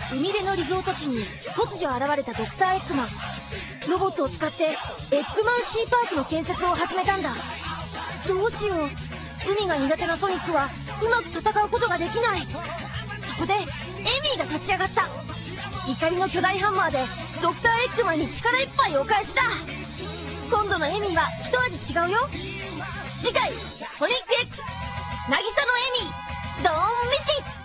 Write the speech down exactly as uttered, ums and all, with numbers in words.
海辺のリゾート地に突如現れたドクターエッグマン。ロボットを使ってエッグマンシーパークの建設を始めたんだ。どうしよう、海が苦手なソニックはうまく戦うことができない。そこでエミーが立ち上がった。怒りの巨大ハンマーでドクターエッグマンに力いっぱいお返しだ。今度のエミーは一味違うよ。次回ソニック X 渚のエミー、ドーンミスティ